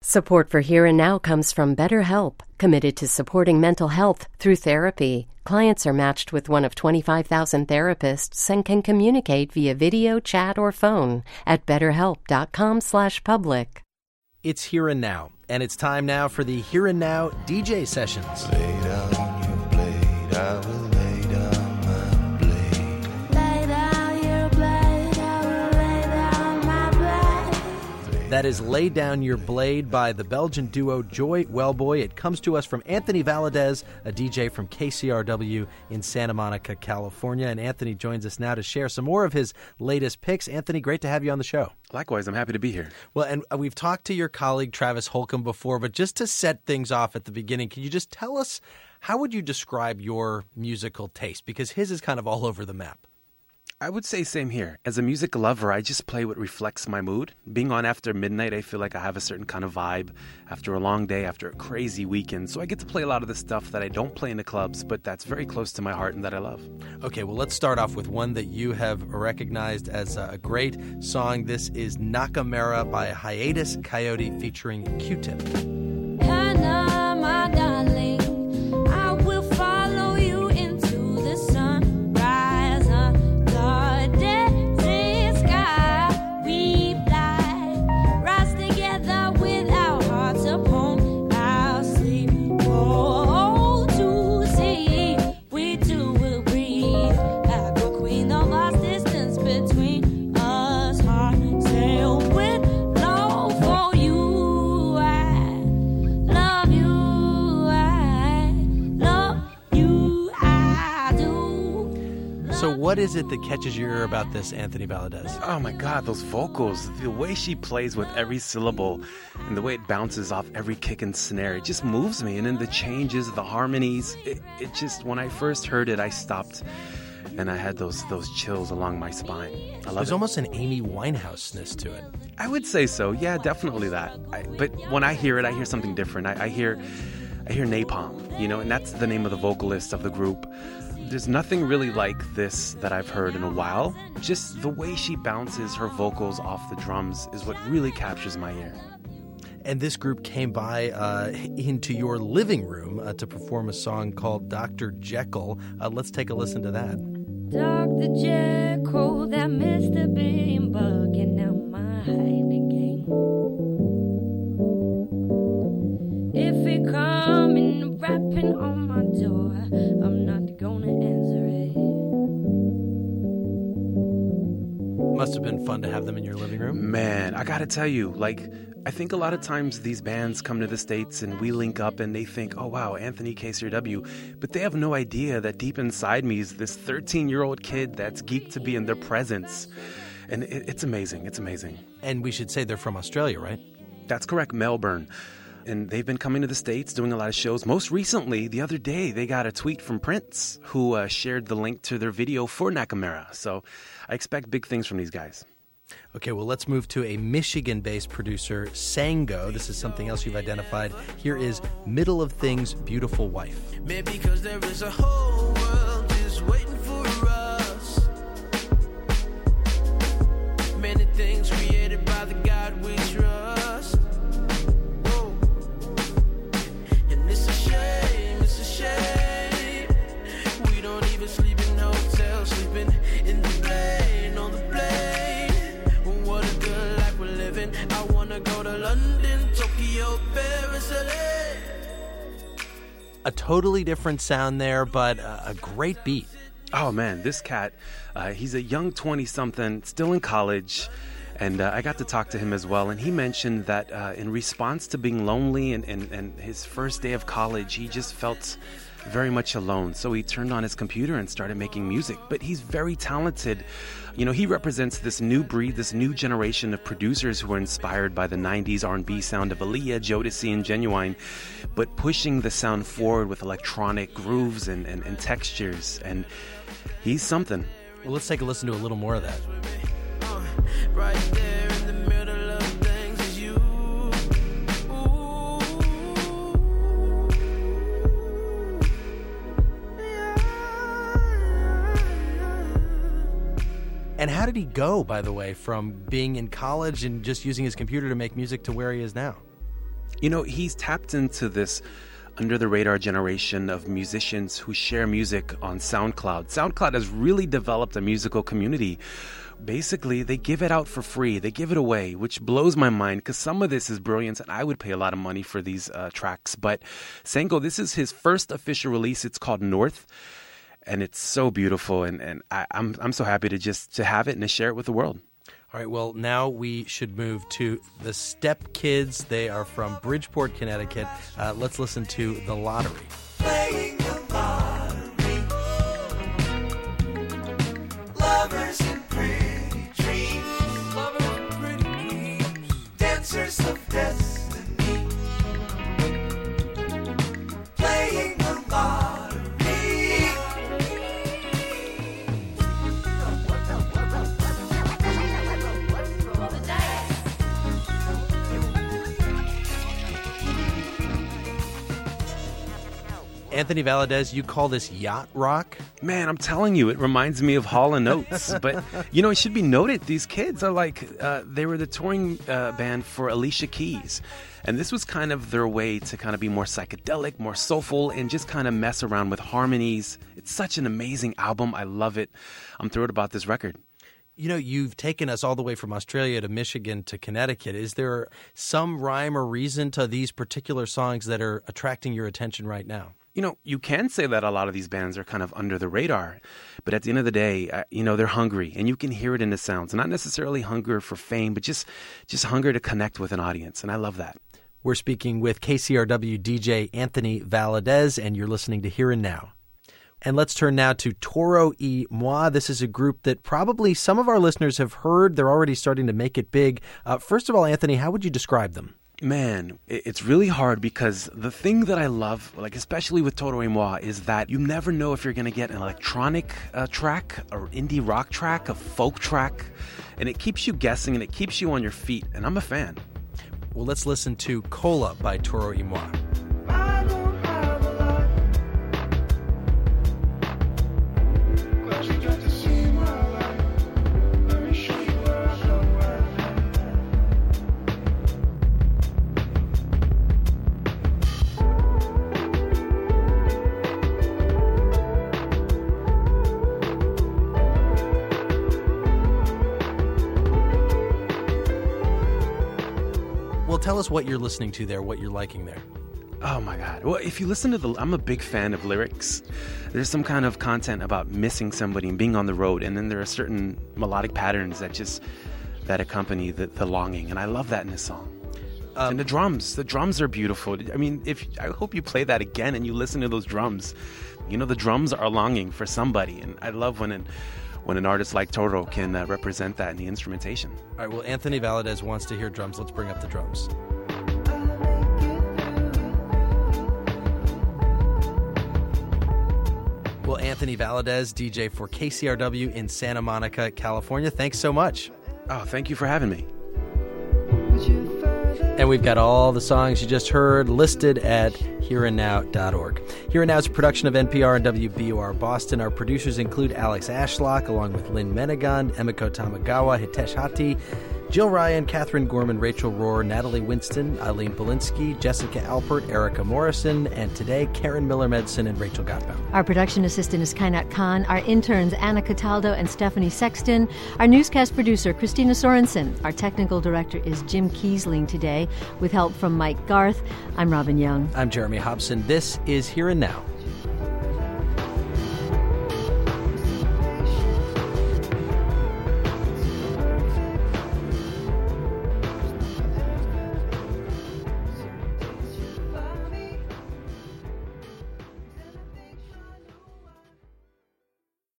Support for Here and Now comes from BetterHelp, committed to supporting mental health through therapy. Clients are matched with one of 25,000 therapists and can communicate via video, chat, or phone at betterhelp.com/public. It's Here and Now, and it's time now for the Here and Now DJ sessions. Lay down your blade, I will lay down my blade. Lay down your blade, I will lay down my blade. That is Lay Down Your Blade by the Belgian duo Joy Wellboy. It comes to us from Anthony Valadez, a DJ from KCRW in Santa Monica, California. And Anthony joins us now to share some more of his latest picks. Anthony, great to have you on the show. Likewise, I'm happy to be here. Well, and we've talked to your colleague Travis Holcomb before, but just to set things off at the beginning, can you just tell us, how would you describe your musical taste? Because his is kind of all over the map. I would say same here. As a music lover, I just play what reflects my mood. Being on after midnight, I feel like I have a certain kind of vibe after a long day, after a crazy weekend. So I get to play a lot of the stuff that I don't play in the clubs, but that's very close to my heart and that I love. Okay, well, let's start off with one that you have recognized as a great song. This is Nakamura by Hiatus Coyote featuring Q-Tip. Hannah, my darling, I will follow you into the sunrise, the sky. We fly, rise together with our hearts upon our sleep. Oh, to see, we two will breathe like a queen of lost distance between us. Heart sail with love for you. I love you. I love you. I do. So what is it that catches your ear about this, Anthony Valadez? Oh my God, those vocals, the way she plays with every syllable and the way it bounces off every kick and snare, it just moves me. And then the changes, the harmonies, it just, when I first heard it, I stopped and I had those chills along my spine. I love There's it. almost an Amy Winehouse-ness to it. I would say so. Yeah, definitely that. But when I hear it, I hear something different. I hear Napalm, and that's the name of the vocalist of the group. There's nothing really like this that I've heard in a while. Just the way she bounces her vocals off the drums is what really captures my ear. And this group came by into your living room to perform a song called Dr. Jekyll. Let's take a listen to that. Dr. Jekyll, that Mr. Bean bugging out my hiding. If he coming rapping on my door, I'm not gonna answer it. Must have been fun to have them in your living room. Man, I gotta tell you, I think a lot of times these bands come to the States and we link up and they think, oh wow, Anthony KCRW, but they have no idea that deep inside me is this 13-year-old kid that's geeked to be in their presence. And it's amazing, it's amazing. And we should say they're from Australia, right? That's correct, Melbourne. And they've been coming to the States, doing a lot of shows. Most recently, the other day, they got a tweet from Prince, who shared the link to their video for Nakamura. So I expect big things from these guys. Okay, well, let's move to a Michigan-based producer, Sango. This is something else you've identified. Here is Middle of Things, Beautiful Wife. Maybe because there is a whole world just waiting for us. Many things created by the God we trust. Whoa. And it's a shame. We don't even sleep in hotels, sleeping in the plane, on the plane. What a good life we're living. I wanna go to London, Tokyo, Paris, LA. A totally different sound there, but a great beat. Oh man, this cat, he's a young 20-something, still in college, and I got to talk to him as well, and he mentioned that in response to being lonely and his first day of college, he just felt very much alone. So he turned on his computer and started making music. But he's very talented. He represents this new breed, this new generation of producers who are inspired by the 90s R&B sound of Aaliyah, Jodeci, and Genuine, but pushing the sound forward with electronic grooves and textures. And he's something. Well, let's take a listen to a little more of that. Right there in the middle of things is you. And how did he go, by the way, from being in college and just using his computer to make music to where he is now? You know, he's tapped into this under-the-radar generation of musicians who share music on SoundCloud. SoundCloud has really developed a musical community. Basically, they give it out for free. They give it away, which blows my mind because some of this is brilliant, and I would pay a lot of money for these tracks. But Sango, this is his first official release. It's called North, and it's so beautiful, and I'm so happy to have it and to share it with the world. All right, well, now we should move to the Step Kids. They are from Bridgeport, Connecticut. Let's listen to The Lottery. Playing the lottery. Lovers and pretty dreams. Lovers and pretty dreams. Dancers of destiny. Playing the lottery. Anthony Valadez, you call this yacht rock? Man, I'm telling you, it reminds me of Hall & Oates. But, you know, it should be noted, these kids are like, they were the touring band for Alicia Keys. And this was kind of their way to kind of be more psychedelic, more soulful, and just kind of mess around with harmonies. It's such an amazing album. I love it. I'm thrilled about this record. You know, you've taken us all the way from Australia to Michigan to Connecticut. Is there some rhyme or reason to these particular songs that are attracting your attention right now? You know, you can say that a lot of these bands are kind of under the radar, but at the end of the day, you know, they're hungry, and you can hear it in the sounds. Not necessarily hunger for fame, but just hunger to connect with an audience, and I love that. We're speaking with KCRW DJ Anthony Valadez, and you're listening to Here and Now. And let's turn now to Toro y Moi. This is a group that probably some of our listeners have heard. They're already starting to make it big. First of all, Anthony, how would you describe them? Man, it's really hard because the thing that I love, like especially with Toro y Moi, is that you never know if you're going to get an electronic track or indie rock track, a folk track, and it keeps you guessing and it keeps you on your feet, and I'm a fan. Well, let's listen to Cola by Toro y Moi. Tell us what you're listening to there, what you're liking there. Oh my God. Well, if you listen to I'm a big fan of lyrics. There's some kind of content about missing somebody and being on the road. And then there are certain melodic patterns that accompany the longing. And I love that in this song. And the drums are beautiful. I mean, I hope you play that again and you listen to those drums. You know, the drums are longing for somebody. And I love when an artist like Toro can represent that in the instrumentation. All right, well, Anthony Valadez wants to hear drums. Let's bring up the drums. Well, Anthony Valadez, DJ for KCRW in Santa Monica, California. Thanks so much. Oh, thank you for having me. And we've got all the songs you just heard listed at hereandnow.org. Here and Now is a production of NPR and WBUR Boston. Our producers include Alex Ashlock, along with Lynn Menegon, Emiko Tamagawa, Hitesh Hati, Jill Ryan, Catherine Gorman, Rachel Rohr, Natalie Winston, Eileen Belinsky, Jessica Alpert, Erica Morrison, and today, Karen Miller-Medson and Rachel Gottbaum. Our production assistant is Kainat Khan. Our interns, Anna Cataldo and Stephanie Sexton. Our newscast producer, Christina Sorensen. Our technical director is Jim Kiesling today, with help from Mike Garth. I'm Robin Young. I'm Jeremy Hobson. This is Here and Now.